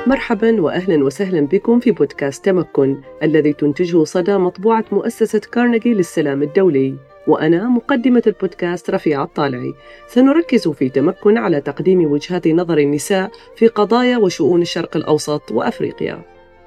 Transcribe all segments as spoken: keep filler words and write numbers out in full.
مرحباً وأهلاً وسهلاً بكم في بودكاست تمكن الذي تنتجه صدى مطبوعة مؤسسة كارنيجي للسلام الدولي، وأنا مقدمة البودكاست رفيعة الطالعي. سنركز في تمكن على تقديم وجهات نظر النساء في قضايا وشؤون الشرق الأوسط وأفريقيا.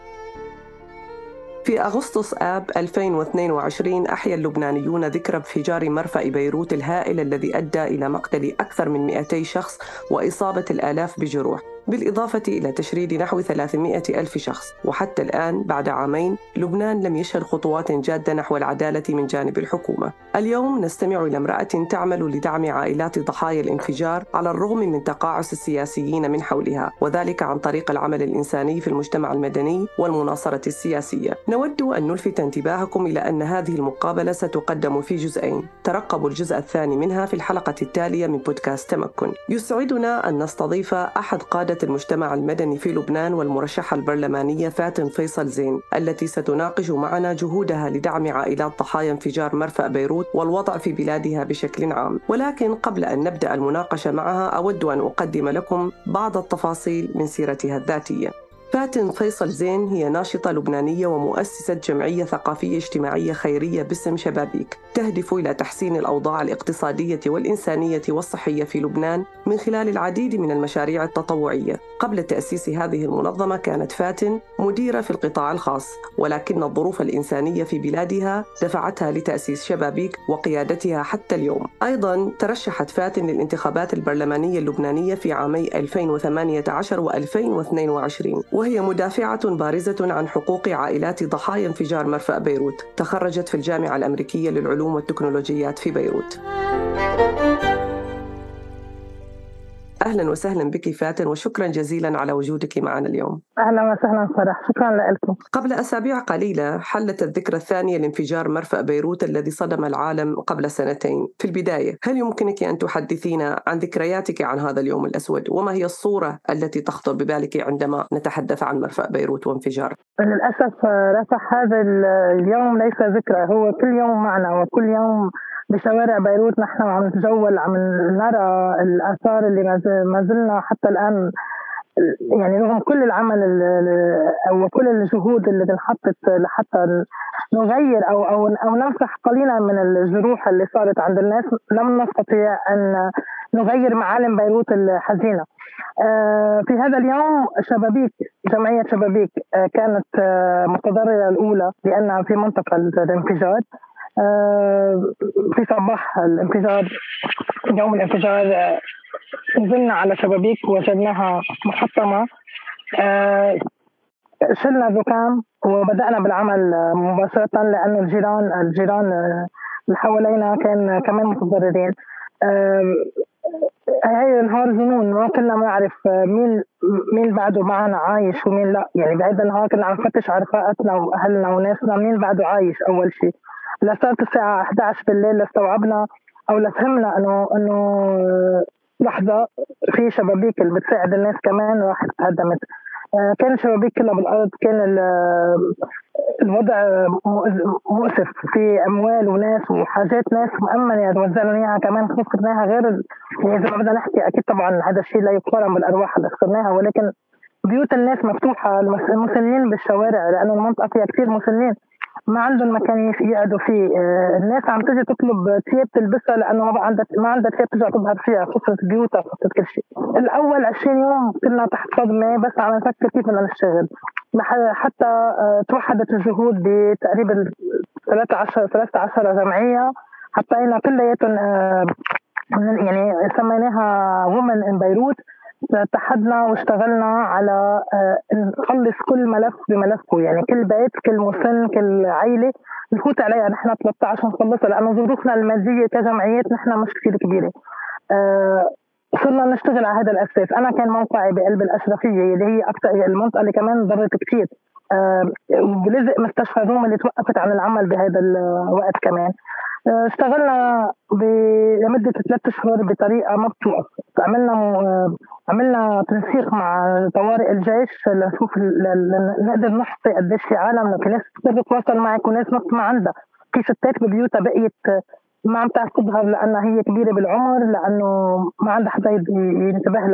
في أغسطس آب ألفين واثنين وعشرين أحيا اللبنانيون ذكرى انفجار مرفأ بيروت الهائل الذي أدى إلى مقتل أكثر من مئتي شخص وإصابة الآلاف بجروح، بالإضافة إلى تشريد نحو ثلاثمئة ألف شخص. وحتى الآن بعد عامين لبنان لم يشهد خطوات جادة نحو العدالة من جانب الحكومة. اليوم نستمع إلى امرأة تعمل لدعم عائلات ضحايا الانفجار على الرغم من تقاعس السياسيين من حولها، وذلك عن طريق العمل الإنساني في المجتمع المدني والمناصرة السياسية. نود أن نلفت انتباهكم إلى أن هذه المقابلة ستقدم في جزئين، ترقبوا الجزء الثاني منها في الحلقة التالية من بودكاست تمكن. يسعدنا أن نستضيف أحد قادة المجتمع المدني في لبنان والمرشحة البرلمانية فاتن فيصل زين، التي ستناقش معنا جهودها لدعم عائلات ضحايا انفجار مرفأ بيروت والوضع في بلادها بشكل عام. ولكن قبل أن نبدأ المناقشة معها أود أن أقدم لكم بعض التفاصيل من سيرتها الذاتية. فاتن فيصل زين هي ناشطة لبنانية ومؤسسة جمعية ثقافية اجتماعية خيرية باسم شبابيك، تهدف إلى تحسين الأوضاع الاقتصادية والإنسانية والصحية في لبنان من خلال العديد من المشاريع التطوعية. قبل تأسيس هذه المنظمة كانت فاتن مديرة في القطاع الخاص، ولكن الظروف الإنسانية في بلادها دفعتها لتأسيس شبابيك وقيادتها حتى اليوم. أيضاً ترشحت فاتن للانتخابات البرلمانية اللبنانية في عامي ألفين وثمانية عشر وألفين واثنين وعشرين، وهي مدافعة بارزة عن حقوق عائلات ضحايا انفجار مرفأ بيروت. تخرجت في الجامعة الأمريكية للعلوم والتكنولوجيات في بيروت. أهلاً وسهلاً بك فاتن، وشكراً جزيلاً على وجودك معنا اليوم. أهلاً وسهلاً فرح، شكراً لكم. قبل أسابيع قليلة حلت الذكرى الثانية لانفجار مرفأ بيروت الذي صدم العالم قبل سنتين. في البداية، هل يمكنك أن تحدثينا عن ذكرياتك عن هذا اليوم الأسود، وما هي الصورة التي تخطر ببالك عندما نتحدث عن مرفأ بيروت وانفجار؟ للأسف رفح هذا اليوم ليس ذكرى، هو كل يوم معنا، وكل يوم بشوارع بيروت نحن عم نتجول، عم نرى الآثار اللي ما زلنا حتى الآن، يعني رغم كل العمل أو كل الجهود اللي انحطت لحتى نغير أو أو أو نمسح قليلا من الجروح اللي صارت عند الناس، لم نستطيع أن نغير معالم بيروت الحزينة. في هذا اليوم شبابيك، جمعية شبابيك كانت متضررة الأولى لأنها في منطقة الانفجار. في صباح الانفجار، يوم الانفجار، نزلنا على شبابيك وجدناها محطمة. شلنا الركام وبدأنا بالعمل مباشرة، لأن الجيران الجيران اللي حوالينا كان كمان متضررين. هاي نهار جنون، ما كنا نعرف مين مين بعده معنا عايش ومين لا. يعني بعد النهار كنا عم نفتش على رفقاتنا وأهلنا وناسنا مين بعده عايش. أول شيء لصارت الساعة إحدى عشر بالليل لاستوعبنا أو لفهمنا إنه إنه لحظة في شبابيك اللي بتساعد الناس كمان راح تهدمت. كان شبابيك كلها بالأرض، كان الوضع مؤسف، في أموال وناس وحاجات ناس مؤمنة توزعنا إياها كمان خسرناها. غير يعني إذا ما بدنا نحكي أكيد طبعا هذا الشيء لا يقارن بالأرواح اللي خسرناها، ولكن بيوت الناس مفتوحة، المسنين بالشوارع لأنه المنطقة فيها كثير مسنين ما عندهم مكان يقعدوا فيه. الناس عم تجي تطلب ثياب تلبسها لأنه ما عندها ما عندها ثياب ترجع تظهر فيها، خسرت بيوتها، خسرت كل شيء. الأول عشرين يوم كنا تحت صدمة، بس عم نفكر كيف بدنا نشتغل حتى توحدت الجهود بتقريبا ثلاثة عشر ثلاثة عشر جمعية، حطينا كلياتهم يعني سميناها وومن إن بيروت. اتحدنا واشتغلنا على نخلص كل ملف بملفه، يعني كل بيت، كل مسن، كل عائلة نفوت عليها نحن ثلاثة عشر نخلصها، لأنه ظروفنا المادية كجمعيات نحن مش كثير كبيرة. صرنا نشتغل على هذا الأساس. أنا كان موقعي بقلب الأشرفية اللي هي أكثر المنطقة اللي كمان ضرت كثير، بلزق مستشفى روما اللي توقفت عن العمل بهذا الوقت كمان. اشتغلنا لمدة ثلاثة شهور بطريقة ما بتوقف. عملنا عملنا تنسيق مع طوارئ الجيش لنشوف نقدر نحصي قديش في عالم، في ناس تقدر تتواصل معك وناس نص ما عندها، في ستات ببيوتها بقيت ما عم تعرف تظهر لأنها هي كبيرة بالعمر، لأنه ما عندها حدا ينتبه لها.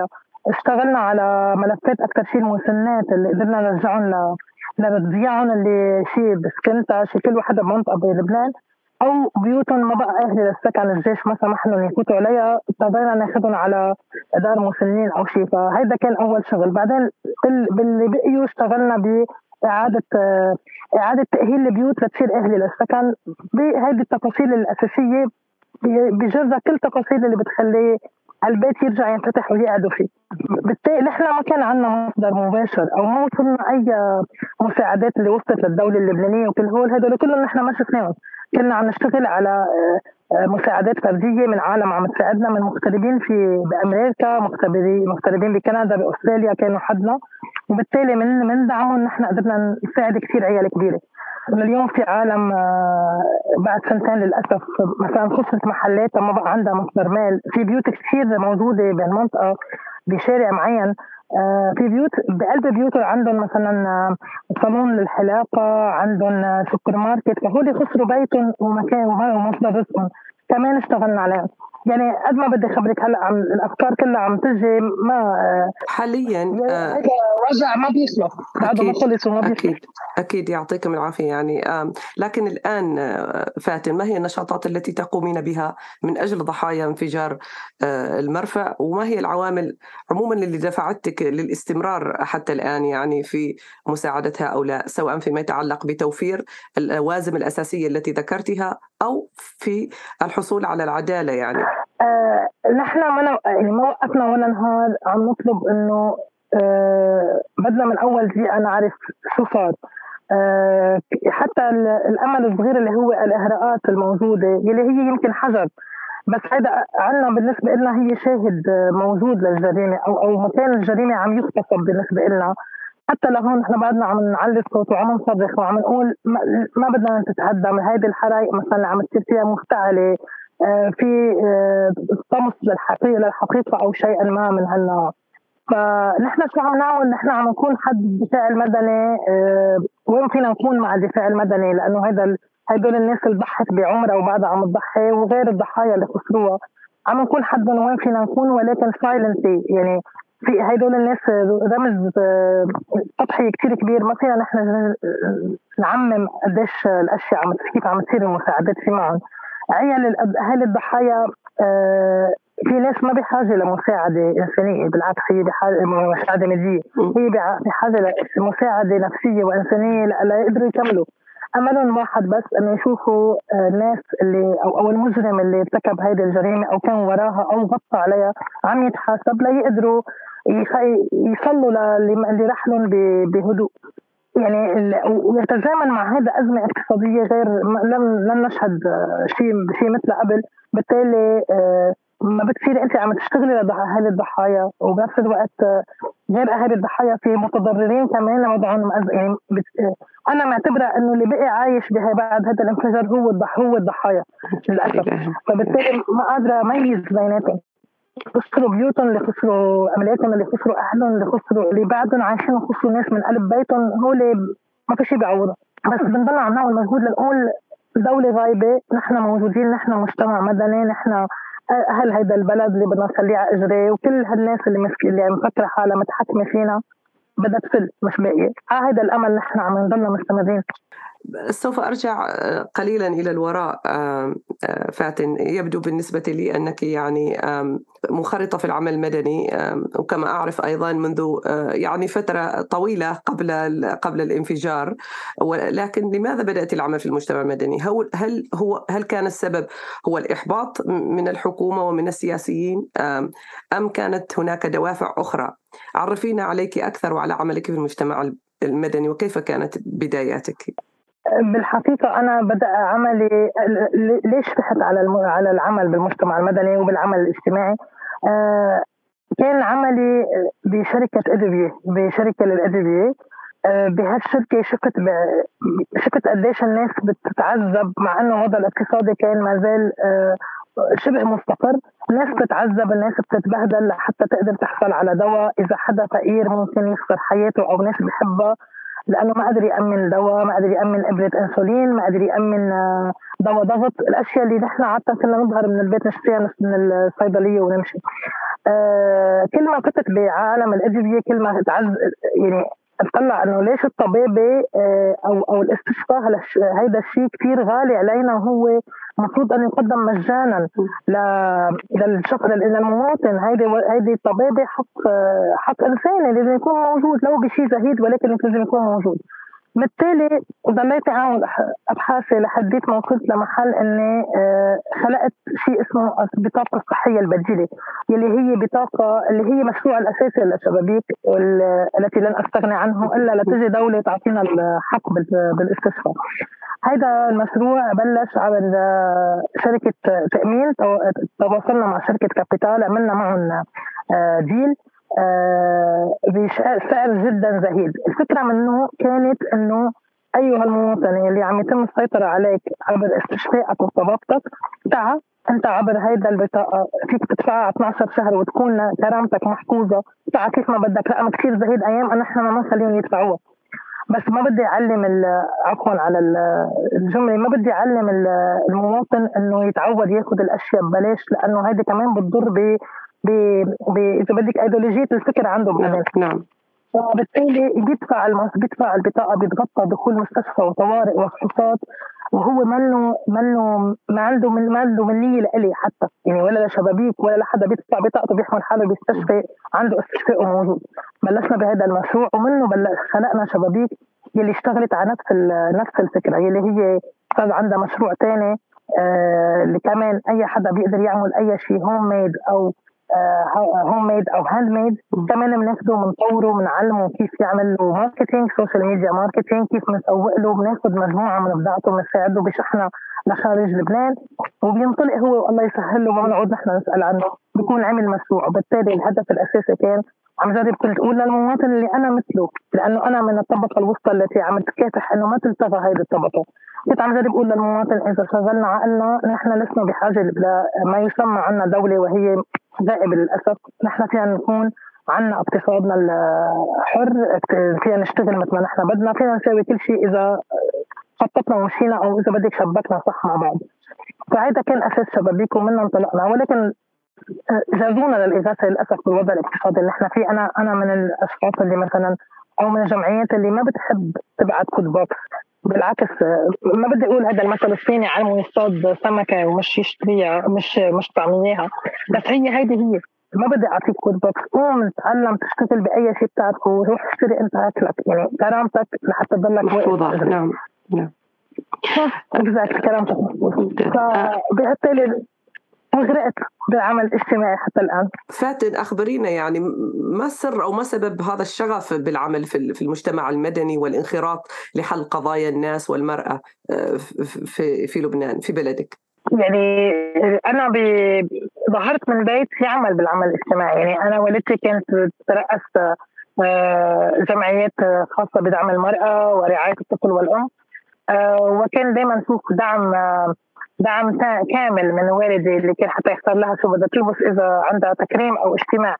اشتغلنا على ملفات أكثر شيء المسنات اللي قدرنا نرجعهم لرضيعهم اللي شيء بسكنتا شيء كل واحدة بمنطقة بلبنان أو بيوتهم ما بقى أهلي للسكن الجيش ما سمح لهم يفوتوا عليها، اضطرينا ناخذهم على دار مسنين أو شيء. فهيدا كان أول شغل. بعدين باللي بقيوا اشتغلنا بإعادة إعادة تأهيل البيوت لتصير أهلي للسكن بهيدي التفاصيل الأساسية، بجرة كل تفاصيل اللي بتخلي البيت يرجع ينفتح ويقعدوا فيه. بالتالي نحن ما كان عندنا مصدر مباشر او ما وصلنا اي مساعدات اللي وصلت للدوله اللبنانيه وكل هول هدول كلهم نحن ما شفناهم. كنا عم نشتغل على مساعدات فرديه من عالم عم تساعدنا، من مغتربين في بامريكا، مغتربين مغتربين بكندا، باستراليا كانوا حدنا، وبالتالي من من دعمهم نحن قدرنا نساعد كثير عيال كبيره. اليوم في عالم بعد سنتين للأسف مثلا خسرت محلات ما بقى عندها مصدر مال، في بيوت كثير موجودة بالمنطقة بشارع معين، في بيوت بقلب بيوت عندهم مثلا صالون للحلاقة، عندهم سوبر ماركت، فهولي خسروا بيتهم ومكان ومصدر رزقهم. كمان اشتغلنا عليه. يعني قد ما بدي خبرك هلا عم الافكار كلها عم تجي ما حاليا هذا وجع ما بيخلص بعده ما خلص وما بيخلص. اكيد اكيد يعطيكم العافيه. يعني لكن الان فاتن، ما هي النشاطات التي تقومين بها من اجل ضحايا انفجار المرفأ، وما هي العوامل عموما اللي دفعتك للاستمرار حتى الان يعني في مساعدة هؤلاء، سواء فيما يتعلق بتوفير اللوازم الاساسيه التي ذكرتها او في الحصول على العداله؟ يعني آه نحن ما يعني ما وقفنا ولا نهار عم نطلب انه آه بدنا من اول دقيقه نعرف شو صار. آه حتى الامل الصغير اللي هو الاهراءات الموجوده اللي هي يمكن حجر، بس هذا عنا بالنسبه لنا هي شاهد موجود للجريمه او او مكان الجريمه عم يغتصب بالنسبه لنا. حتى لهون نحن بعدنا عم نعلي الصوت وعم نصرخ وعم نقول ما, ما بدنا تتهدم هيدي الحرائق مثلا اللي عم تصير فيها مفتعله في طمس للحقيقه للحقيقه او شيئا ما من هالنوع. فنحن شو عم نعمل؟ نحن عم نكون حد دفاع المدني. وين فينا نكون مع الدفاع المدني؟ لانه هذا هدول الناس اللي ضحت بعمرها وبعدها عم تضحي وغير الضحايا اللي خسروها عم نكون حدهم وين فينا نكون، ولكن سايلنتلي. يعني في هدول الناس رمز تضحية كتير كبير، ما فينا نحن نعمم قديش الاشياء عم كيف عم تصير المساعدات في معهم. عيال اهالي الضحايا في ناس ما بحاجه لمساعده انسانيه، بالعكس هي بحاجه لمساعده ماديه، هي بحاجه لمساعده نفسيه وانسانيه لا يقدروا يكملوا. املهم واحد بس، انه يشوفوا الناس اللي او او المجرم اللي ارتكب هذه الجريمه او كان وراها او غطى عليها عم يتحاسب، لا يقدروا يصلوا اللي راح لهم بهدوء. يعني ويتزامن مع هذا أزمة اقتصادية غير لم لم نشهد شيء شيء مثل قبل. بالتالي ما بتصير أنت عم تشتغلي لأهالي الضحايا وبنفس الوقت غير أهالي الضحايا في متضررين كمان لوضعهم. يعني أنا معتبرة إنه اللي بقي عايش بها بعد هذا الانفجار هو الضح هو الضحايا للأسف. فبالتالي ما قادرة أميز بيناتهم، خسروا بيوتهم، اللي خسروا عملياتهم، اللي خسروا أهلهم، اللي خسروا اللي بعدهم عايشين وخسروا ناس من قلب بيتهم، هو اللي ما في شيء بيعوضها. بس بنضل عم نعمل مجهود لنقول دولة غايبة، نحن موجودين، نحن مجتمع مدني، نحن أهل هيدا البلد اللي بدنا نخليه على إجري، وكل هالناس اللي مسك اللي عم فكرة حالها متحكمة فينا بدها تفل مش باقية. على هيدا الأمل نحن عم نضلنا مستمرين. سوف أرجع قليلا إلى الوراء فاتن. يبدو بالنسبة لي أنك يعني منخرطة في العمل المدني، وكما أعرف أيضا منذ يعني فترة طويلة قبل قبل الانفجار. ولكن لماذا بدأت العمل في المجتمع المدني؟ هل هو هل كان السبب هو الإحباط من الحكومة ومن السياسيين، أم كانت هناك دوافع أخرى؟ عرفينا عليك أكثر وعلى عملك في المجتمع المدني وكيف كانت بداياتك. بالحقيقة أنا بدأ عملي ليش رحت على على العمل بالمجتمع المدني وبالعمل الاجتماعي. آه كان عملي بشركة أدوية، بشركة للأدوية. آه بهالشركة شفت شفت قديش الناس بتتعذب، مع إنه الوضع الاقتصادي كان ما زال آه شبه مستقر. الناس بتتعذب، الناس بتتبهدل حتى تقدر تحصل على دواء. إذا حدا فقير ممكن يخسر حياته أو ناس بحبها لأنه ما قدر يأمن دواء، ما قدر يأمن إبرة أنسولين، ما قدر يأمن دواء ضغط، الأشياء اللي نحن عادة كنا نظهر من البيت نشتريها من الصيدلية ونمشي. آه كل ما كنت بعالم الأدوية كل ما تعز يعني اطلع انه ليش الطبيبه آه او او الاستشفاء هذا الشيء كثير غالي علينا، وهو المفروض ان يقدم مجانا للشخص للمواطن. هيدي هيدي الطبيبه حق آه حق انساني لازم يكون موجود، لو بشيء زهيد ولكن لازم يكون موجود. بالتالي ضليت اعمل ابحاثي لحديت ما وصلت لمحل اني خلقت شيء اسمه البطاقه الصحيه البديله، يلي هي بطاقه اللي هي مشروع الاساسي للشبابيك التي لن استغني عنه الا لتجي دوله تعطينا الحق بالاستشفاء. هذا المشروع بلش على شركه تامين، تواصلنا مع شركه كابيتال، عملنا معهم ديل بسعر جدا زهيد. الفكره منه كانت انه ايها المواطن اللي عم يتم السيطره عليك عبر استشفائك وطبابتك، تعا انت عبر هيدا البطاقه فيك تدفع اثناشر شهر وتكون كرامتك محفوظه، تعا كيف ما بدك. رقم كثير زهيد، ايام انا احنا ما نخليهم يدفعوها. بس ما بدي اعلم عفوا على الجمله، ما بدي اعلم المواطن انه يتعود ياخذ الاشياء ببلاش، لانه هيدي كمان بتضر ب ب اذا بدك ايديولوجيه الفكر عنده بعدين. نعم. فبالتالي بيدفع المس... بيدفع البطاقه، بيتغطى دخول مستشفى وطوارئ وفحوصات، وهو منه منه ما عنده من ما عنده منيه لإلي حتى يعني، ولا لشبابيك ولا لحدا. بيدفع بطاقته بيحمل حاله بيستشفي، عنده استشفاء موجود. بلشنا بهذا المشروع ومنه بلش خلقنا شبابيك يلي اشتغلت على نفس نفس الفكره، يلي هي صار عندها مشروع ثاني آه اللي كمان اي حدا بيقدر يعمل اي شيء هوم ميد او هوم ميد او هاند ميد، كمان بناخده بنطوره بنعلمه كيف يعمل له ماركتينج، سوشيال ميديا ماركتينج، كيف بنسوق له، بناخد مجموعه من بضاعته بنساعده بشحنها لخارج لبنان، وبينطلق هو والله يسهل له، ما بنقعد نحن نسال عنه، بيكون عمل مشروع. وبالتالي الهدف الاساسي كان عم جرب كنت اقول للمواطن اللي انا مثله، لانه انا من الطبقه الوسطى التي عم تكافح انه ما تلتغى هذه الطبقه. كنت عم جرب اقول للمواطن اذا شغلنا عقلنا نحن لسنا بحاجه لما يسمى عنا دوله، وهي غائب للاسف. نحن فينا نكون عنا اقتصادنا الحر، فينا نشتغل مثل ما نحن بدنا، فينا نسوي كل شيء اذا خططنا ومشينا، او اذا بدك شبكنا صح مع بعض. فهذا كان اساس شبابيك ومنا انطلقنا. ولكن جازونا للاغاثه للاسف بالوضع الاقتصادي اللي نحن فيه. انا انا من الاشخاص اللي مثلا او من الجمعيات اللي ما بتحب تبعت كود بوكس، بالعكس ما بدي اقول هذا المثل الصيني علمه يصطاد سمكه ومش يشتريها، مش مش طعميها، بس هي هيدي هي. ما بدي اعطيك كود بوكس، قوم تعلم تشتغل باي شيء بتعرفه وروح اشتري انت اكلك، يعني كرامتك لحتى تضلك محفوظه. نعم نعم اكزاكت، كرامتك محفوظه. فبالتالي غرقت بالعمل الاجتماعي حتى الآن. فاتن، أخبرينا يعني ما السر أو ما سبب هذا الشغف بالعمل في المجتمع المدني والانخراط لحل قضايا الناس والمرأة في في لبنان في بلدك؟ يعني أنا ظهرت من بيت يعمل بالعمل الاجتماعي. يعني أنا والدتي كانت ترأس جمعيات خاصة بدعم المرأة ورعاية الطفل والأم، وكان دائما نشوف دعم دعم كامل من والدي اللي كان حتى يختار لها شو بدها تلبس إذا عندها تكريم أو اجتماع.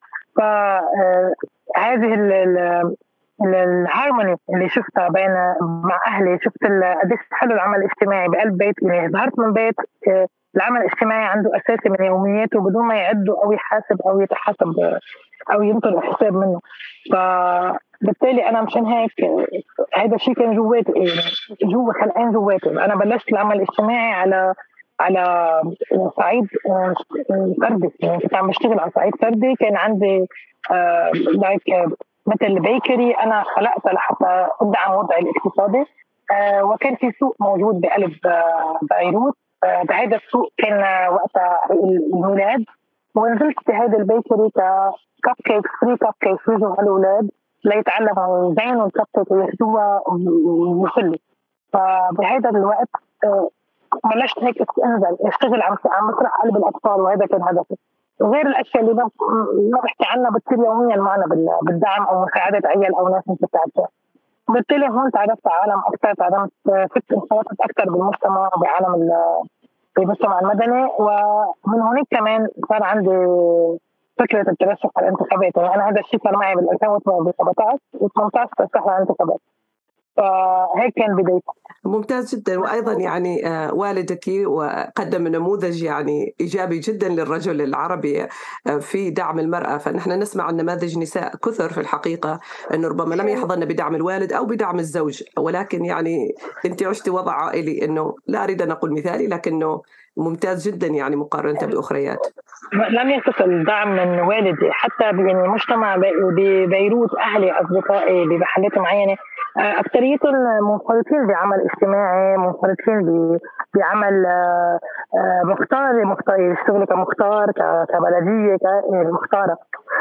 فهذه الهارموني اللي شفتها بين مع أهلي، شفت قديش حلو العمل الاجتماعي بقلب بيت. يعني ظهرت من بيت العمل الاجتماعي عنده أساسي من يومياته بدون ما يعده أو يحاسب أو يتحاسب أو ينطر حساب منه. فبالتالي أنا مشان هيك هذا الشيء كان جواتي، يعني جوا خلقان جواتي. أنا بلشت العمل الاجتماعي على على صعيد فردي، يعني كنت عم بشتغل على صعيد فردي. كان عندي آه لايك مثل بيكري أنا خلقتها لحتى أدعم وضعي الاقتصادي، آه وكان في سوق موجود بقلب آه بيروت. آه بهذا السوق كان وقتها الميلاد، ونزلت بهذا البيكري كاب كيك فري كاب كيك يجوا هالأولاد ليتعلموا يزينوا الكاب كيك وياخذوها ويحلوا. فبهذا الوقت آه بلشت هيك انزل اشتغل عم عم بسرح قلب الاطفال، وهذا كان هدفي. وغير الاشياء اللي ما بحكي عنها بتصير يوميا معنا بالدعم او مساعده عيال او ناس انت بتعرفها. بالتالي هون تعرفت على عالم اكثر، تعرفت فت انخرطت اكثر بالمجتمع بعالم المجتمع المدني. ومن هونيك كمان صار عندي فكره الترشح على الانتخابات. يعني انا هذا الشيء صار معي بال ألفين وسبعطعش و18 ترشحت على الانتخابات. فهيك كان بدايتها. ممتاز جدا. وأيضا يعني والدك وقدم نموذج يعني إيجابي جدا للرجل العربي في دعم المرأة. فنحن نسمع عن نماذج نساء كثر في الحقيقة أنه ربما لم يحظن بدعم الوالد أو بدعم الزوج، ولكن يعني أنت عشتي وضع عائلي أنه لا أريد أن أقول مثالي لكنه ممتاز جدا يعني مقارنة بأخريات. لم يتصل دعم من والدي حتى يعني مجتمع ببيروت، أهلي أصدقائي بمحلات معينة أكثريتهم منخرطين بعمل اجتماعي، منخرطين بعمل مختار مختار يشتغلوا كمختار كبلدية كمختارة،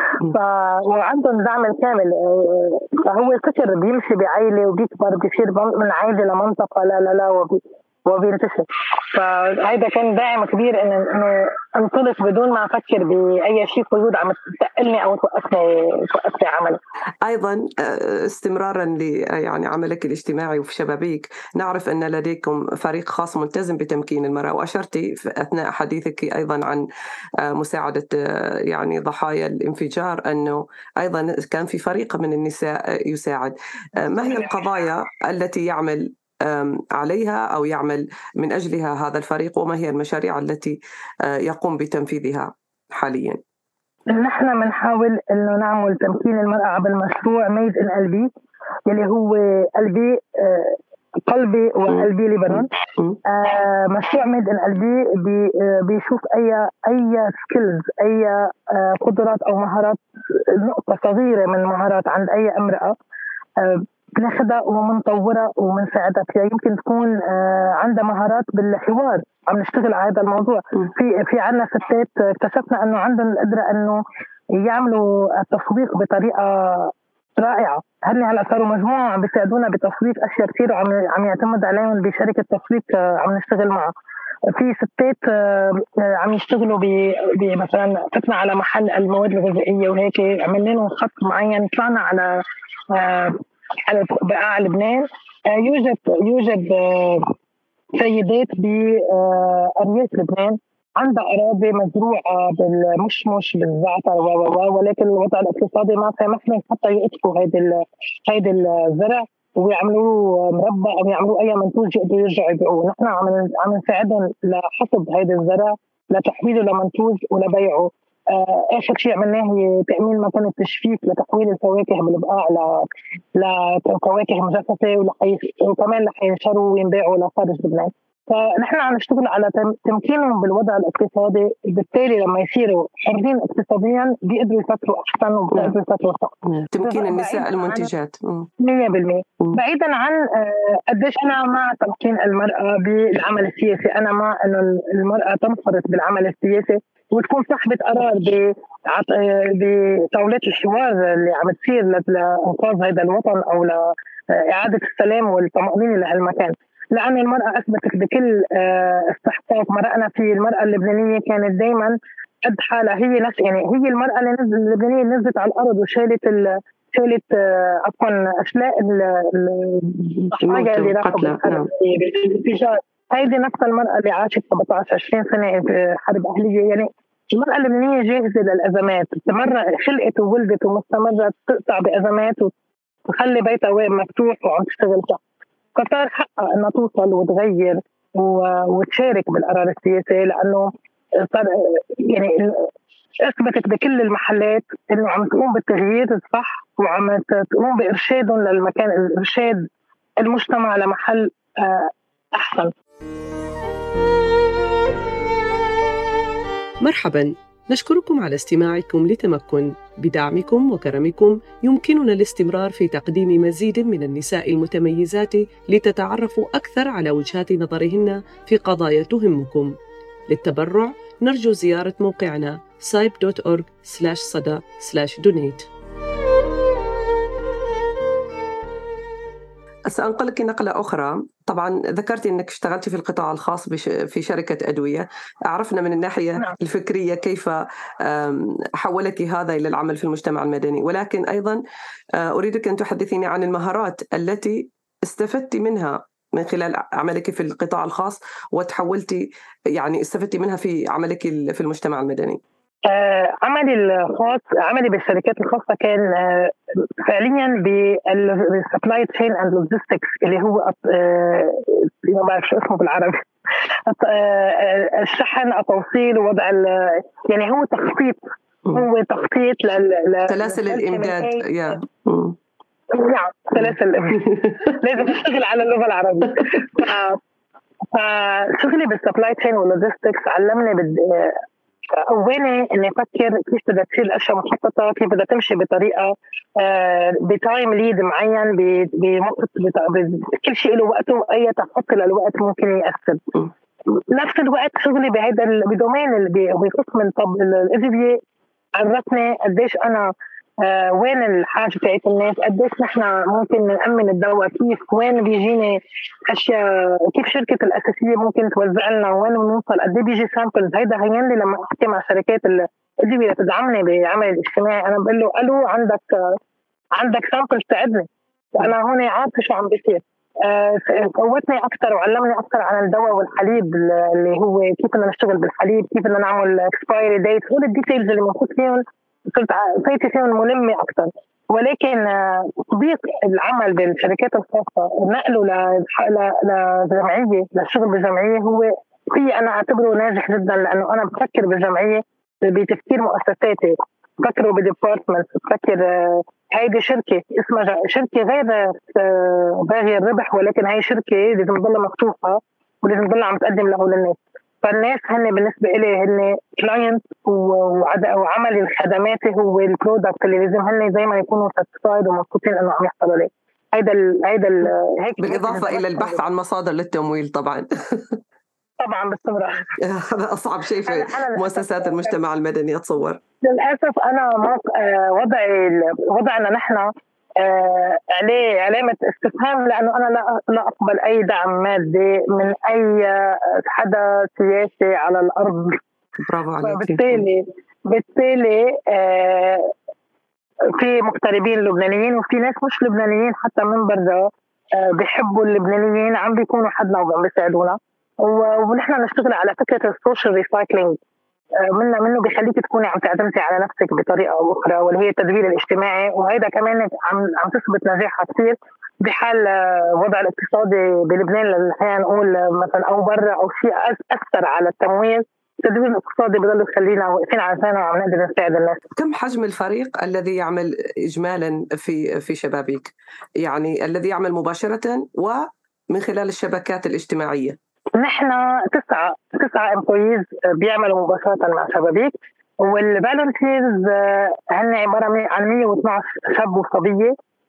وعندهم دعم كامل. فهو الفكر بيمشي بعائلة وبيكبر بيصير من عائلة لمنطقة لا لا لا وبي وبينتشر. فهذا كان داعم كبير إن إنه انطلق بدون ما أفكر بأي شيء قيود عم تقلني أو توقفني توقفني عملي. أيضا استمرارا ل يعني عملك الاجتماعي وفي شبابيك، نعرف أن لديكم فريق خاص ملتزم بتمكين المرأة، وأشرتي أثناء حديثك أيضا عن مساعدة يعني ضحايا الانفجار أنه أيضا كان في فريق من النساء يساعد. ما هي القضايا التي يعمل عليها أو يعمل من أجلها هذا الفريق، وما هي المشاريع التي يقوم بتنفيذها حاليا؟ نحن بنحاول إنه نعمل تمكين المرأة عبر مشروع ميد إن قلبي، يلي هو قلبي قلبي وقلبي لبنان. آه مشروع ميد إن قلبي بي بيشوف أي أي سكيلز، أي قدرات أو مهارات، نقطة صغيرة من مهارات عند أي امرأة آه بناخدها ومنطورها ومنساعدها فيها. يمكن تكون آه عندها مهارات بالحوار، عم نشتغل على هذا الموضوع. في في عنا ستات اكتشفنا انه عندهم القدره انه يعملوا التسويق بطريقه رائعه. هن هلا صاروا مجموعه عم بيساعدونا بتسويق اشياء كثير، وعم عم يعتمد عليهم بشركه تسويق عم نشتغل معها. في ستات عم يشتغلوا بمثلا فتنا على محل المواد الغذائيه وهيك، عملنا لهم خط معين، طلعنا على على بقاع لبنان. يوجد يوجد سيدات بأرياف لبنان عندها أراضي مزروعة بالمشمش بالزعتر و ولكن الوضع الاقتصادي ما سمح لهم حتى يقطفوا هيدا هيدا الزرع ويعملوا مربى أو يعملوا أي منتوج يقدروا يرجعوا يبيعوه. نحن عم عم نساعدهم لحصد هيدا الزرع، لتحويله لمنتوج ولبيعه. آه آخر شيء عملناه هي تأمين مكان التشفيك لتحويل الفواكه بالبقاع لفواكه مجففة، وكمان رح ينشروا وينباعوا لخارج لبنان. فنحن عم نشتغل على تمكينهم بالوضع الاقتصادي، بالتالي لما يصيروا حرين اقتصاديا بيقدروا يفكروا أحسن وبيقدروا يفكروا صح. تمكين النساء المنتجات مية بالمية. بعيدا عن قديش أنا مع تمكين المرأة بالعمل السياسي، أنا مع إنه المرأة تنخرط بالعمل السياسي وتكون صاحبة قرار بطاولات الحوار اللي عم تصير لإنقاذ هذا الوطن أو لإعادة السلام والطمأنينة لهالمكان. لأن المرأة أثبتت بكل استحقاق. مرأنا في المرأة اللبنانية كانت دايما قد حالها، هي نفس يعني هي المرأة اللي نزل اللبنانية نزلت على الأرض وشالت ال شالت عفوا أشلاء الضحايا اللي راحوا بالانفجار. هيدي نفس المرأة اللي عاشت سبعة عشر عشرين سنة في حرب أهلية. يعني المرأة اللبنانية جاهزة للأزمات، استمر خلقت وولدت ومستمرة تقطع بأزمات وتخلي بيتها مفتوح وعم تشتغل صح. فصار حقها أنها توصل وتغير وتشارك بالقرار السياسي، لأنه صار يعني أثبتت بكل المحلات إنه عم تقوم بالتغيير الصح وعم تقوم بإرشادهم للمكان، إرشاد المجتمع لمحل أحسن. مرحباً، نشكركم على استماعكم لتمكن. بدعمكم وكرمكم يمكننا الاستمرار في تقديم مزيد من النساء المتميزات لتتعرفوا أكثر على وجهات نظرهن في قضايا تهمكم. للتبرع نرجو زيارة موقعنا سايب دوت أورج سلاش صدى سلاش دونيت. سأنقلك نقلة أخرى. طبعا ذكرتي أنك اشتغلتي في القطاع الخاص في شركة أدوية. عرفنا من الناحية الفكرية كيف حولك هذا إلى العمل في المجتمع المدني، ولكن أيضا أريدك أن تحدثيني عن المهارات التي استفدتي منها من خلال عملك في القطاع الخاص وتحولتي يعني استفدتي منها في عملك في المجتمع المدني. آه، عملي الخاص عملي بالشركات الخاصة كان آه، فعليا بالسبلاي تشين اند لوجيستكس، اللي هو آه، ما بعرف شو اسمه بالعربي. آه، آه، الشحن، التوصيل، ووضع ال- يعني هو تخطيط هو تخطيط لل سلاسل الإمداد. يا نعم، سلاسل لازم اشتغل على اللغة العربية. ف- فشغلي بالسبلاي تشين واللوجيستكس علمني بد... أولي إني أفكر كيف بدها تصير الأشياء مخططة، كيف بدها تمشي بطريقة آه بتايم ليد معين، بوقت كل شيء له وقته، وأي تخطي للوقت ممكن يأثر. نفس الوقت شغلي بهذا بدومين اللي بقسم الطب الأدوية عرفني قديش أنا آه وين الحاجة بتاعت الناس، قديش نحن ممكن نأمن الدواء، كيف وين بيجيني أشياء، كيف شركة الأساسية ممكن توزع لنا، وين بنوصل، قد بيجي سامبلز. هيدا هين لي لما أحكي مع شركات الأدوية تدعمني بعمل الاجتماعي، أنا بقول له ألو، عندك آه عندك سامبلز تساعدني، وأنا هون عارفة شو عم بيصير. آه قوتني أكثر وعلمني أكثر عن الدواء والحليب، اللي هو كيف بدنا نشتغل بالحليب، كيف بدنا نعمل اكسبايري ديت، هول الديتيلز اللي موجود فيهم كنت صرت فيهم ملمة أكثر. ولكن تطبيق العمل بالشركات الخاصة، نقله لجمعية، للشغل بالجمعية، هو في أنا أعتبره ناجح جدا، لأنه أنا بفكر بالجمعية بتفكير مؤسساتي، بفكره بديبارتمنت، بفكر هيدي شركة اسمها شركة غير باغية الربح، ولكن هاي شركة لازم تضلها مفتوحة ولازم تضلها عم تقدم له للناس. فالناس هن بالنسبة إلي هن كلاينت، وعمل الخدمات هو البرودكت اللي لازم هن زي ما يكونوا ساتسفايد ومبسوطين إنه عم يحصلوا عليه. هيدا ال هيدا ال هيك بالإضافة إلى البحث عن مصادر للتمويل طبعا. طبعا باستمرار. هذا أصعب شيء في مؤسسات المجتمع المدني أتصور. للأسف أنا وضعي وضعنا نحن عليه علامة استفهام، لأنه أنا لا لا أقبل أي دعم مادي من أي حدا سياسي على الأرض. برافو عليك. بالتالي بالتالي آه في مغتربين لبنانيين وفي ناس مش لبنانيين حتى من برا آه بيحبوا اللبنانيين، عم بيكونوا حدنا وعم بيساعدونا، ونحن نشتغل على فكرة السوشيال ريسايكلينج. منه منه بيخليك تكوني عم تعتمدي على نفسك بطريقه او اخرى، واللي هي التدوير الاجتماعي، وهذا كمان عم عم تثبت نجاحها كثير بحال وضع الاقتصادي بلبنان، اللي خلينا نقول مثلا او برا او شيء اثر على التمويل. التدوير الاقتصادي بضل يخلينا واقفين على ثاني وعم نقدر نساعد الناس. كم حجم الفريق الذي يعمل اجمالا في في شبابيك، يعني الذي يعمل مباشره ومن خلال الشبكات الاجتماعيه؟ نحن تسعة تسعة امبلويز بيعملوا مباشرة مع شبابيك، والفالنتيرز هن عبارة عن مية واثناشر شاب وصبية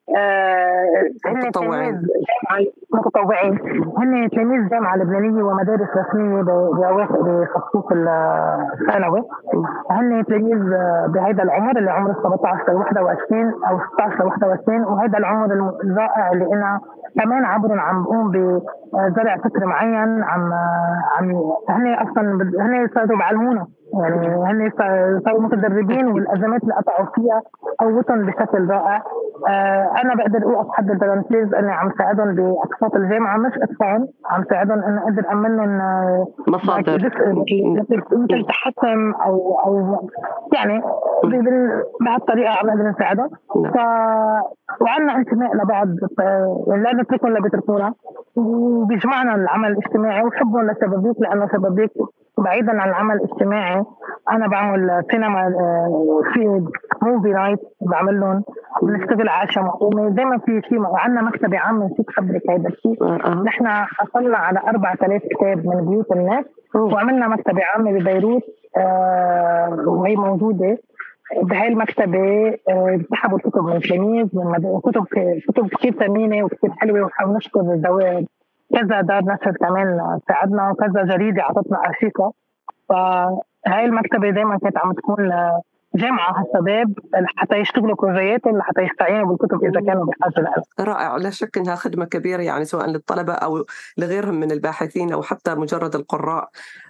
متطوعين متطوعين هن تلاميذ جامعة لبنانية ومدارس رسمية بخصوص الثانوي. هن تلاميذ بهذا العمر، اللي عمره سبعة عشر ل واحد وعشرين أو ستة عشر ل واحد وعشرين، وهذا العمر الرائع اللي أنا كمان عبرهم عم بقوم بزرع فكر معين. عم عم هن أصلا هن صاروا بعلمونا، يعني هن صاروا متدربين، والأزمات اللي قطعوا فيها قوتهم بشكل رائع. آه أنا بقدر أوقف حد الفالنتيرز إني عم ساعدهم بأقساط الجامعة، مش أدفعهم، عم ساعدهم إني أقدر أعمل لهم مصادر مثل تحسن أو أو يعني بهالطريقة عم نقدر نساعدهم. ف وعنا انتماء لبعض، لا نتركهم لا بيتركونا، وبيجمعنا العمل الاجتماعي وحبهم لشبابيك، لأنه شبابيك بعيدا عن العمل الاجتماعي أنا بعمل سينما، في موفي نايت بعمل لهم، بنشتغل عشاء مقومة دائما، في شيء عندنا مكتبة عامة. نسيت خبرك هذا الشيء، نحن حصلنا على أربعة آلاف كتاب من بيوت الناس، وعملنا مكتبة عامة ببيروت آه وهي موجودة. بهاي المكتبة بيسحبوا الكتب من تلاميذ، من كتب كتب كثير ثمينة وكثير حلوة، ونشكر الدوائر كذا دار نشر كمان ساعدنا، وكذا جريدة عطتنا أرشيفة. فهاي المكتبة دائما كانت عم تكون جامعة هالشباب حتى يشتغلوا بروجياتهم، حتى يستعينوا بالكتب إذا كانوا بحاجة لها. رائع، لا شك أنها خدمة كبيرة، يعني سواء للطلبة أو لغيرهم من الباحثين أو حتى مجرد القراء.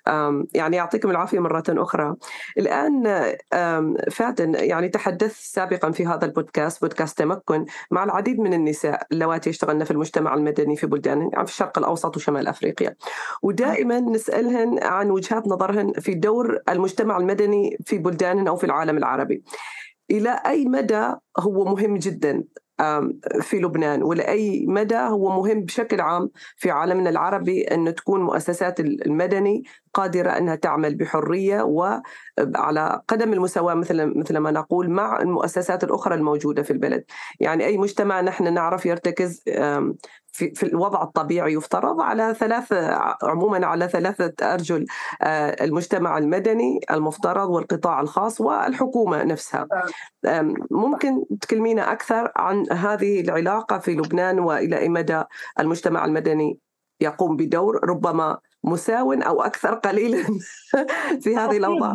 يعني يعطيكم العافية مرة أخرى. الآن فاتن، يعني تحدثت سابقا في هذا البودكاست، بودكاست تمكن، مع العديد من النساء اللواتي يشتغلن في المجتمع المدني في بلدان يعني في الشرق الأوسط وشمال أفريقيا، ودائما نسألهن عن وجهات نظرهن في دور المجتمع المدني في بلدانهن أو في العالم العربي. إلى أي مدى هو مهم جدا في لبنان، ولأي مدى هو مهم بشكل عام في عالمنا العربي أن تكون مؤسسات المدني قادرة أنها تعمل بحرية وعلى قدم المساواة مثل مثل ما نقول مع المؤسسات الأخرى الموجودة في البلد. يعني أي مجتمع نحن نعرف يرتكز في في الوضع الطبيعي يفترض على ثلاثة عموما على ثلاثة أرجل: المجتمع المدني المفترض والقطاع الخاص والحكومة نفسها. ممكن تكلمينا أكثر عن هذه العلاقة في لبنان، وإلى أي مدى المجتمع المدني يقوم بدور ربما مساو أو أكثر قليلا في هذه الأوضاع؟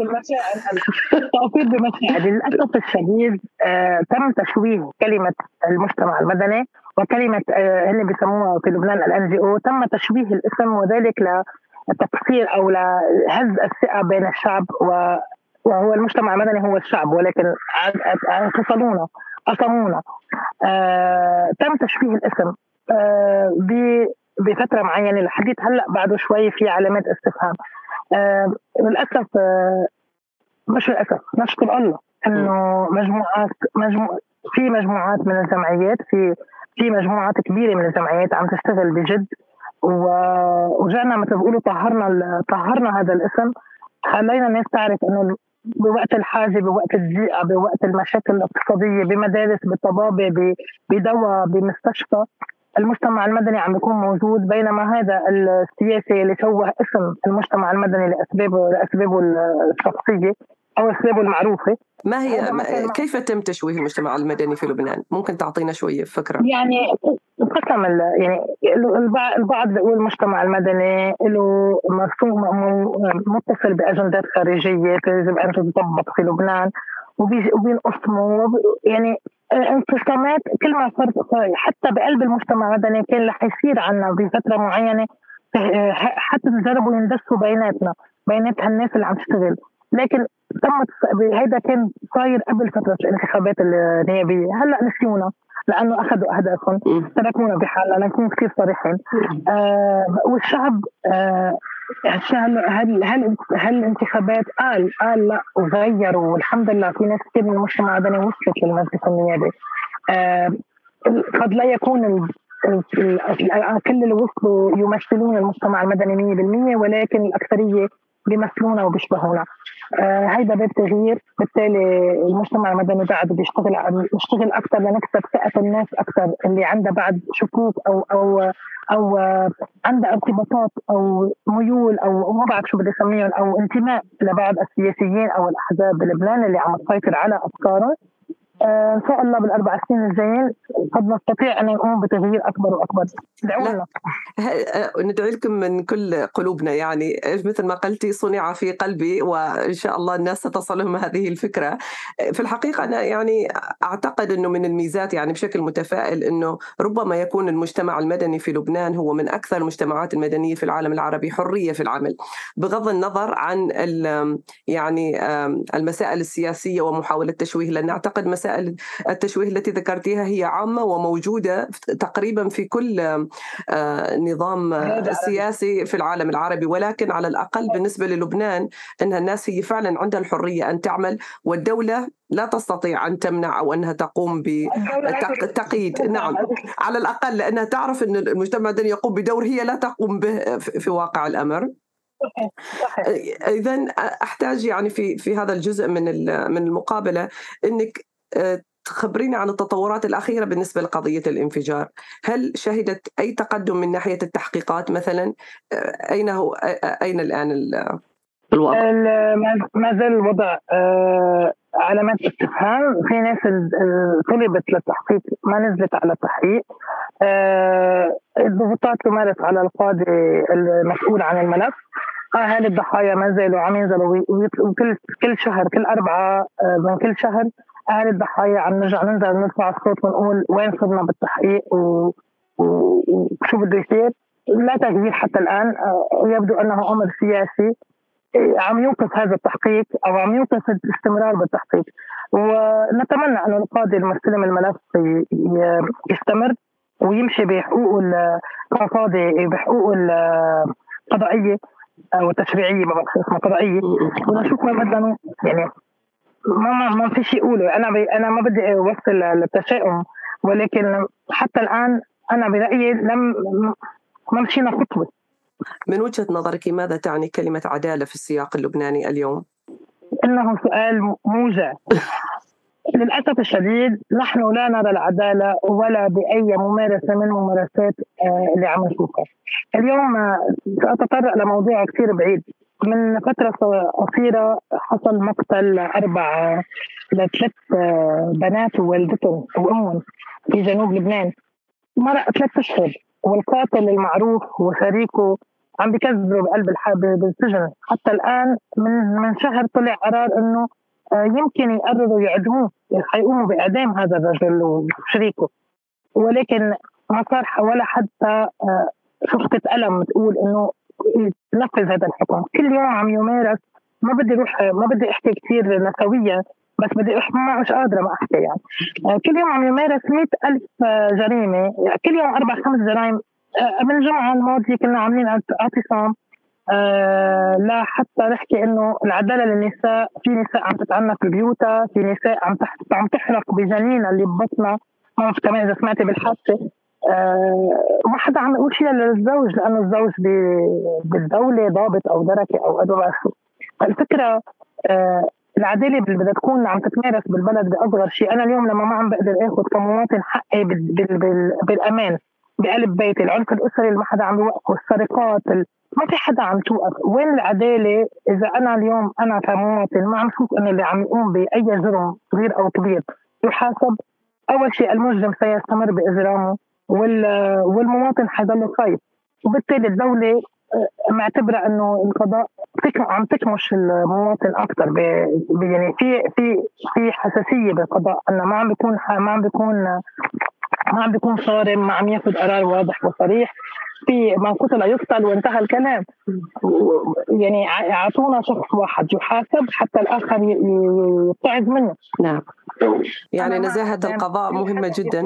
أفيد بمشاعر. للأسف الشديد آه، تم تشويه كلمة المجتمع المدني وكلمة آه، اللي بيسموها في لبنان الان جي او، تم تشويه الاسم، وذلك لتكسير أو لهز الثقة بين الشعب، و وهو المجتمع المدني هو الشعب، ولكن فصلونا قسمونا. آه، تم تشويه الاسم آه، بفترة معينة لحديث هلأ بعده شوي في علامات استفهام. آه، للأسف آه، مش للأسف نشكر الله إنه مجموعات مجموع في مجموعات من الجمعيات في في مجموعات كبيرة من الجمعيات عم تشتغل بجد، ورجعنا مثل بيقولوا طهرنا طهرنا هذا الاسم، خلينا الناس تعرف إنه بوقت الحاجة، بوقت الضيقة، بوقت المشاكل الاقتصادية، بمدارس، بالطبابة، بدواء، بمستشفى، المجتمع المدني عم يكون موجود. بينما هذا السياسي اللي شوه اسم المجتمع المدني لأسبابه لأسبابه الشخصية أو أسبابه المعروفة. ما هي كيف تم تشويه المجتمع المدني في لبنان؟ ممكن تعطينا شوية فكرة؟ يعني قسم يعني البعض بيقول المجتمع المدني له مرسوم متصل بأجندات خارجية يجب أن تطبق في لبنان، وبينقسموا يعني انقسامات. كل ما صار حتى بقلب المجتمع المدني كان رح يصير عنا بفترة معينة حتى تجربوا يندسوا بيناتنا بينات هالناس اللي عم تشتغل، لكن تمت هيدا كان صاير قبل فترة الانتخابات النيابية. هلأ نسيونا لأنه أخذوا أهدافهم، تركونا بحالنا لنكون كثير صريحين. آه والشعب آه هل هل هل هالانتخابات قال قال لا وغيروا، والحمد لله في ناس كثير من المجتمع المدني وصلت للمجلس النيابي. آه قد لا يكون ال كل اللي وصلوا يمثلون المجتمع المدني مية بالمية، ولكن الأكثرية بيمثلونا وبيشبهونا. آه هيدا باب تغيير، بالتالي المجتمع المدني بعد بيشتغل يشتغل أكثر لنكسب ثقة الناس أكثر اللي عندها بعد شكوك أو أو أو عندها ارتباطات أو ميول أو ما بعرف شو بدي أسميهم أو انتماء لبعض السياسيين أو الأحزاب بلبنان اللي عم تسيطر على أفكارهم. آه إن شاء الله بالأربع سنين الجايين قد نستطيع أن نقوم بتغيير أكبر وأكبر. دعونا ندعي لكم من كل قلوبنا، يعني مثل ما قلتي صنع في قلبي، وإن شاء الله الناس ستصلهم هذه الفكرة. في الحقيقة أنا يعني أعتقد أنه من الميزات، يعني بشكل متفائل، أنه ربما يكون المجتمع المدني في لبنان هو من أكثر المجتمعات المدنية في العالم العربي حرية في العمل، بغض النظر عن يعني المسائل السياسية ومحاولة التشويه، لأن أعتقد مسائل التشويه التي ذكرتيها هي عامة وموجودة تقريبا في كل نظام سياسي في العالم العربي، ولكن على الأقل بالنسبة للبنان أن الناس هي فعلا عندها الحرية أن تعمل، والدولة لا تستطيع أن تمنع أو أنها تقوم بتقييد. نعم، على الأقل لأنها تعرف أن المجتمع المدني يقوم بدور هي لا تقوم به في واقع الأمر. إذن أحتاج يعني في في هذا الجزء من من المقابلة أنك تخبرينا عن التطورات الأخيرة بالنسبة لقضية الانفجار. هل شهدت أي تقدم من ناحية التحقيقات مثلا؟ أين هو أين الآن الوضع؟ ما زال الوضع علامات استفهام. في ناس طلبت للتحقيق ما نزلت على التحقيق. الضغوطات تمارس على القاضي المسؤول عن الملف. أهالي الضحايا ما زالوا عم ينزلوا وكل كل شهر كل أربعة من كل شهر أهالي الضحايا عم نرجع ننزل نرفع الصوت ونقول وين صرنا بالتحقيق وشو بده يصير. لا تغيير حتى الآن، يبدو أنه أمر سياسي عم يوقف هذا التحقيق أو عم يوقف الاستمرار بالتحقيق. ونتمنى أن القاضي المستلم الملف يستمر ويمشي بحقوق القضاء بحقوق القضائية أو التشريعية، ما اسمها قضائية، ونشوف ما بدنا يعني ما ما ما في شيء أقوله. أنا بي أنا ما بدي أوصل للتشاؤم، ولكن حتى الآن أنا برأيي لم ما مشينا خطوة. من وجهة نظرك ماذا تعني كلمة عدالة في السياق اللبناني اليوم؟ إنه سؤال موجع. للأسف الشديد نحن لا نرى العدالة ولا بأي ممارسة من ممارسات اللي عم نشوفها اليوم. سأتطرق لموضوع كثير بعيد. من فترة قصيرة حصل مقتل أربع لثلاث بنات ووالدتهم وأمهم في جنوب لبنان، مرق ثلاث أشهر، والقاتل المعروف وشريكه عم بيكذبوا بقلب الحرب بالسجن. حتى الآن من من شهر طلع قرار إنه يمكن يقرروا يعدموه، حيقوموا بإعدام هذا الرجل وشريكه، ولكن ما صار ولا حتى شفقة ألم تقول إنه ينفذ هذا الحكم. كل يوم عم يمارس. ما بدي روح ما بدي أحكي كثير نسويا، بس بدي أح ما مش قادرة ما أحكي يعني. كل يوم عم يمارس مئة ألف جريمة، يعني كل يوم أربع خمس جرائم. من الجمعة الماضية كنا عاملين اعتصام أه لا حتى نحكي إنه العدالة للنساء. في نساء عم تتعنف ببيوتها، في نساء عم عم تحرق بجنينها اللي ببطنها. ما كمان إذا سمعتي بالحادثة أه ما حدا عم يقول شيء للزوج، لأنه الزوج بالدولة ضابط أو دركة أو أدوات. الفكرة أه العدالة بدها تكون عم تتمارس بالبلد بأصغر شيء. أنا اليوم لما ما عم بقدر آخذ كمواطن حقي بال بال بالأمان بقلب بيتي، العنف الأسري اللي ما حدا عم يوقفه، السرقات، ما في حدا عم توقف. وين العدالة إذا أنا اليوم أنا كمواطن ما عم شوف أن اللي عم يقوم بأي جرم صغير أو كبير يحاسب؟ أول شيء المجرم سيستمر بإجرامه والمواطن حيضل خايف، وبالتالي الدولة معتبرة أنه القضاء عم تكمش المواطن أكثر. يعني في في في حساسية بالقضاء، أنه ما عم بيكون ما عم بيكون ما عم بيكون صارم، ما عم ياخذ قرار واضح وصريح. في ما قتل يقتل وانتهى الكلام. يعني اعطونا شخص واحد يحاسب حتى الاخر يتعظ منه. نعم، يعني نزاهة القضاء مهمة جدا.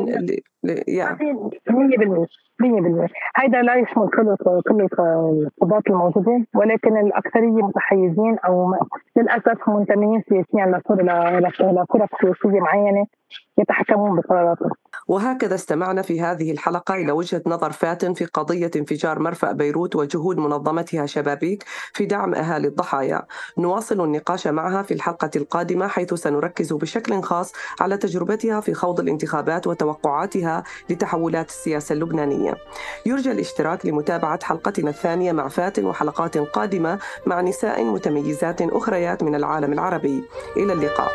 مية بالمية مية بالمية هيدا لا يشمل كل كل القضاة الموجودين، ولكن الأكثرية متحيزين أو للأسف منتمين سياسيا لفرق سياسية معينة يتحكمون بقراراتهم. وهكذا استمعنا في هذه الحلقة إلى وجهة نظر فاتن في قضية انفجار مرفأ بيروت وجهود منظمتها شبابيك في دعم أهالي الضحايا. نواصل النقاش معها في الحلقة القادمة، حيث سنركز بشكل خاص على تجربتها في خوض الانتخابات وتوقعاتها لتحولات السياسة اللبنانية. يرجى الاشتراك لمتابعة حلقتنا الثانية مع فاتن وحلقات قادمة مع نساء متميزات أخريات من العالم العربي. إلى اللقاء.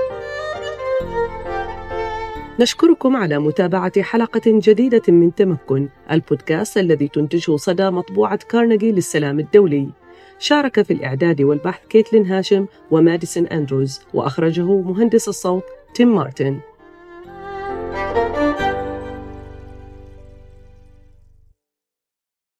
نشكركم على متابعة حلقة جديدة من تمكن، البودكاست الذي تنتجه صدى مطبوعة كارنيجي للسلام الدولي. شارك في الإعداد والبحث كيتلين هاشم وماديسون أندروز، وأخرجه مهندس الصوت تيم مارتن.